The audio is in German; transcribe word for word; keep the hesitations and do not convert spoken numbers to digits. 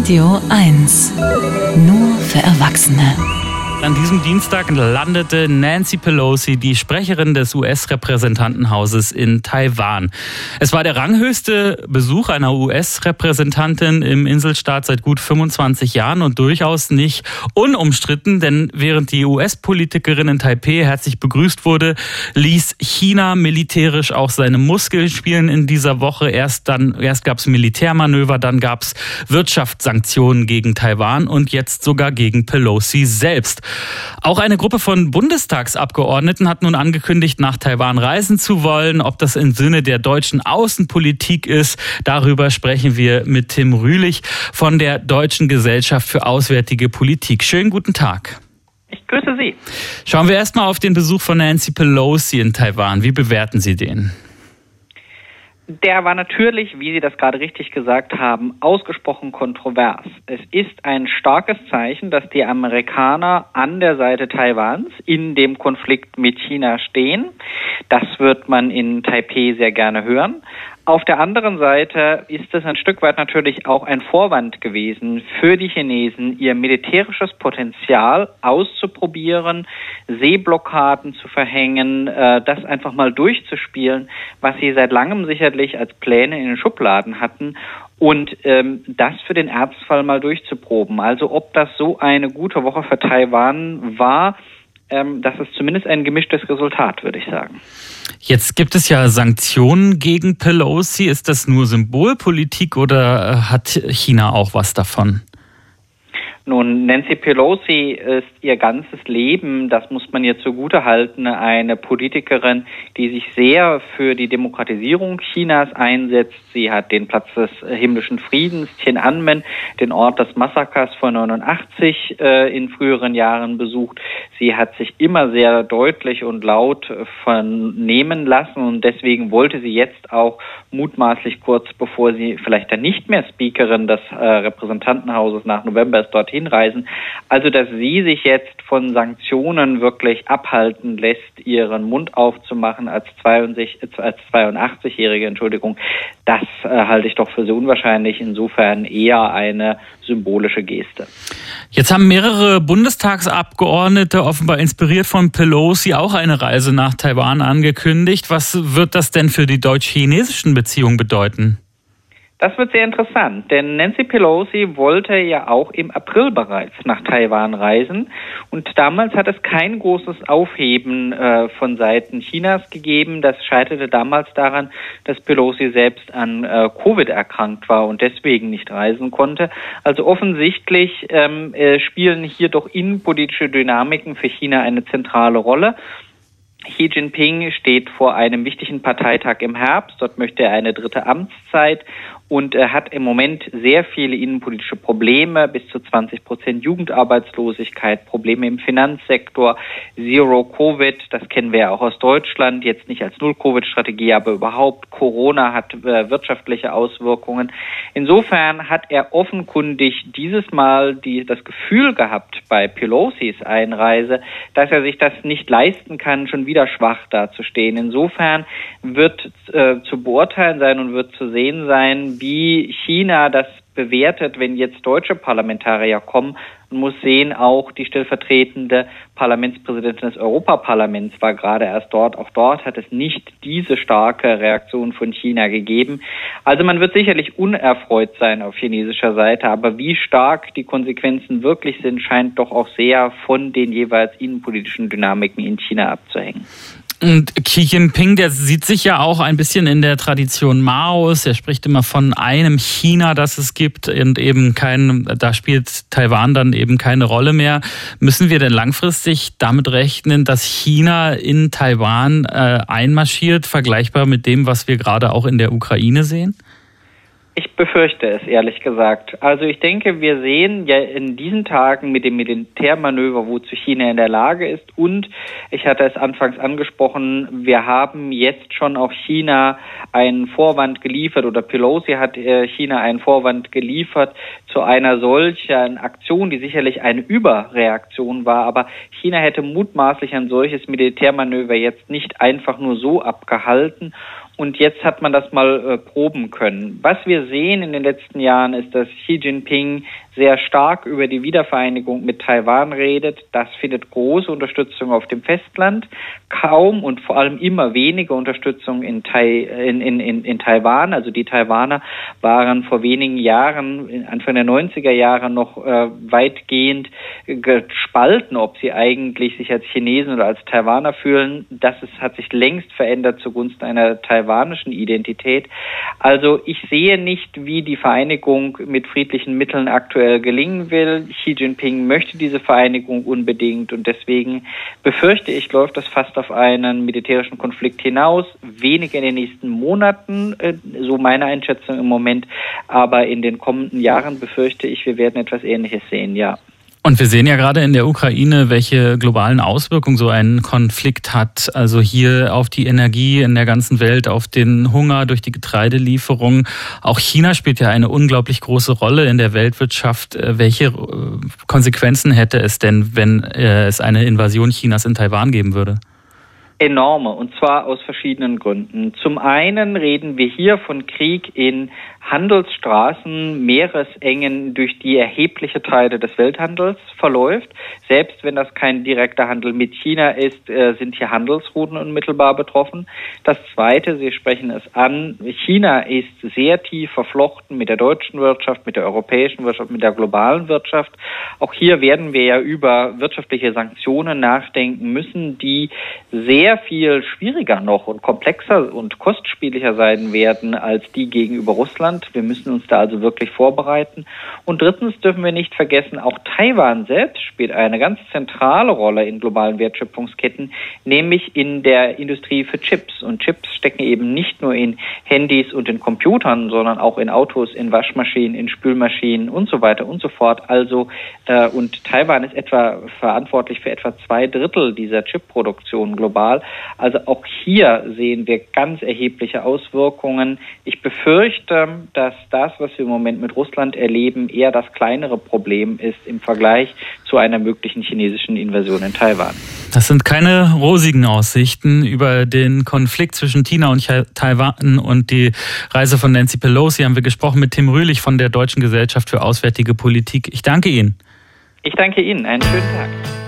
Radio eins. Nur für Erwachsene. An diesem Dienstag landete Nancy Pelosi, die Sprecherin des U S-Repräsentantenhauses, in Taiwan. Es war der ranghöchste Besuch einer U S-Repräsentantin im Inselstaat seit gut fünfundzwanzig Jahren und durchaus nicht unumstritten, denn während die U S-Politikerin in Taipeh herzlich begrüßt wurde, ließ China militärisch auch seine Muskeln spielen in dieser Woche. Erst dann, erst gab es Militärmanöver, dann gab es Wirtschaftssanktionen gegen Taiwan und jetzt sogar gegen Pelosi selbst. Auch eine Gruppe von Bundestagsabgeordneten hat nun angekündigt, nach Taiwan reisen zu wollen. Ob das im Sinne der deutschen Außenpolitik ist, darüber sprechen wir mit Tim Rühlich von der Deutschen Gesellschaft für Auswärtige Politik. Schönen guten Tag. Ich grüße Sie. Schauen wir erstmal auf den Besuch von Nancy Pelosi in Taiwan. Wie bewerten Sie den? Der war natürlich, wie Sie das gerade richtig gesagt haben, ausgesprochen kontrovers. Es ist ein starkes Zeichen, dass die Amerikaner an der Seite Taiwans in dem Konflikt mit China stehen. Das wird man in Taipeh sehr gerne hören. Auf der anderen Seite ist es ein Stück weit natürlich auch ein Vorwand gewesen für die Chinesen, ihr militärisches Potenzial auszuprobieren, Seeblockaden zu verhängen, das einfach mal durchzuspielen, was sie seit langem sicherlich als Pläne in den Schubladen hatten. Und ähm, das für den Ernstfall mal durchzuproben. Also ob das so eine gute Woche für Taiwan war, ähm, das ist zumindest ein gemischtes Resultat, würde ich sagen. Jetzt gibt es ja Sanktionen gegen Pelosi. Ist das nur Symbolpolitik oder hat China auch was davon? Nun, Nancy Pelosi ist ihr ganzes Leben, das muss man ihr zugutehalten, eine Politikerin, die sich sehr für die Demokratisierung Chinas einsetzt. Sie hat den Platz des himmlischen Friedens, Tiananmen, den Ort des Massakers von neunundachtzig äh, in früheren Jahren besucht. Sie hat sich immer sehr deutlich und laut vernehmen lassen und deswegen wollte sie jetzt auch mutmaßlich kurz bevor sie vielleicht dann nicht mehr Speakerin des äh, Repräsentantenhauses nach November ist, dorthin reisen. Also, dass sie sich jetzt von Sanktionen wirklich abhalten lässt, ihren Mund aufzumachen als zweiundachtzig-Jährige, Entschuldigung, das äh, halte ich doch für so unwahrscheinlich. Insofern eher eine symbolische Geste. Jetzt haben mehrere Bundestagsabgeordnete, offenbar inspiriert von Pelosi, auch eine Reise nach Taiwan angekündigt. Was wird das denn für die deutsch-chinesischen Beziehungen bedeuten? Das wird sehr interessant, denn Nancy Pelosi wollte ja auch im April bereits nach Taiwan reisen und damals hat es kein großes Aufheben äh, von Seiten Chinas gegeben. Das scheiterte damals daran, dass Pelosi selbst an äh, Covid erkrankt war und deswegen nicht reisen konnte. Also offensichtlich ähm, äh, spielen hier doch innenpolitische Dynamiken für China eine zentrale Rolle. Xi Jinping steht vor einem wichtigen Parteitag im Herbst. Dort möchte er eine dritte Amtszeit und er hat im Moment sehr viele innenpolitische Probleme, bis zu zwanzig Prozent Jugendarbeitslosigkeit, Probleme im Finanzsektor, Zero-Covid, das kennen wir ja auch aus Deutschland, jetzt nicht als Null-Covid-Strategie, aber überhaupt Corona hat äh, wirtschaftliche Auswirkungen. Insofern hat er offenkundig dieses Mal die, das Gefühl gehabt bei Pelosis Einreise, dass er sich das nicht leisten kann, schon wieder schwach dazustehen. Insofern wird äh, zu beurteilen sein und wird zu sehen sein, wie China das bewertet, wenn jetzt deutsche Parlamentarier kommen. Man muss sehen, auch die stellvertretende Parlamentspräsidentin des Europaparlaments war gerade erst dort. Auch dort hat es nicht diese starke Reaktion von China gegeben. Also man wird sicherlich unerfreut sein auf chinesischer Seite, aber wie stark die Konsequenzen wirklich sind, scheint doch auch sehr von den jeweils innenpolitischen Dynamiken in China abzuhängen. Und Xi Jinping, der sieht sich ja auch ein bisschen in der Tradition Maos. Er spricht immer von einem China, das es gibt und eben kein, da spielt Taiwan dann eben keine Rolle mehr. Müssen wir denn langfristig damit rechnen, dass China in Taiwan äh, einmarschiert, vergleichbar mit dem, was wir gerade auch in der Ukraine sehen? Ich befürchte es, ehrlich gesagt. Also ich denke, wir sehen ja in diesen Tagen mit dem Militärmanöver, wozu China in der Lage ist. Und ich hatte es anfangs angesprochen, wir haben jetzt schon auch China einen Vorwand geliefert oder Pelosi hat China einen Vorwand geliefert zu einer solchen Aktion, die sicherlich eine Überreaktion war. Aber China hätte mutmaßlich ein solches Militärmanöver jetzt nicht einfach nur so abgehalten. Und jetzt hat man das mal äh, proben können. Was wir sehen in den letzten Jahren ist, dass Xi Jinping sehr stark über die Wiedervereinigung mit Taiwan redet. Das findet große Unterstützung auf dem Festland, kaum und vor allem immer weniger Unterstützung in, Tai, in, in, in, in Taiwan. Also die Taiwaner waren vor wenigen Jahren, Anfang der neunziger Jahre, noch äh, weitgehend gespalten, ob sie eigentlich sich als Chinesen oder als Taiwaner fühlen. Das ist, hat sich längst verändert zugunsten einer taiwanischen Identität. Also ich sehe nicht, wie die Vereinigung mit friedlichen Mitteln aktuell gelingen will. Xi Jinping möchte diese Vereinigung unbedingt und deswegen befürchte ich, läuft das fast auf einen militärischen Konflikt hinaus. Weniger in den nächsten Monaten, so meine Einschätzung im Moment, aber in den kommenden Jahren befürchte ich, wir werden etwas Ähnliches sehen, ja. Und wir sehen ja gerade in der Ukraine, welche globalen Auswirkungen so ein Konflikt hat. Also hier auf die Energie in der ganzen Welt, auf den Hunger durch die Getreidelieferung. Auch China spielt ja eine unglaublich große Rolle in der Weltwirtschaft. Welche Konsequenzen hätte es denn, wenn es eine Invasion Chinas in Taiwan geben würde? Enorme, und zwar aus verschiedenen Gründen. Zum einen reden wir hier von Krieg in Handelsstraßen, Meeresengen, durch die erhebliche Teile des Welthandels verläuft. Selbst wenn das kein direkter Handel mit China ist, sind hier Handelsrouten unmittelbar betroffen. Das Zweite, Sie sprechen es an, China ist sehr tief verflochten mit der deutschen Wirtschaft, mit der europäischen Wirtschaft, mit der globalen Wirtschaft. Auch hier werden wir ja über wirtschaftliche Sanktionen nachdenken müssen, die sehr viel schwieriger noch und komplexer und kostspieliger sein werden als die gegenüber Russland. Wir müssen uns da also wirklich vorbereiten. Und drittens dürfen wir nicht vergessen, auch Taiwan selbst spielt eine ganz zentrale Rolle in globalen Wertschöpfungsketten, nämlich in der Industrie für Chips. Und Chips stecken eben nicht nur in Handys und in Computern, sondern auch in Autos, in Waschmaschinen, in Spülmaschinen und so weiter und so fort. Also äh, und Taiwan ist etwa verantwortlich für etwa zwei Drittel dieser Chipproduktion global. Also auch hier sehen wir ganz erhebliche Auswirkungen. Ich befürchte, dass das, was wir im Moment mit Russland erleben, eher das kleinere Problem ist im Vergleich zu einer möglichen chinesischen Invasion in Taiwan. Das sind keine rosigen Aussichten. Über den Konflikt zwischen China und Taiwan und die Reise von Nancy Pelosi haben wir gesprochen mit Tim Rühlich von der Deutschen Gesellschaft für Auswärtige Politik. Ich danke Ihnen. Ich danke Ihnen. Einen schönen Tag.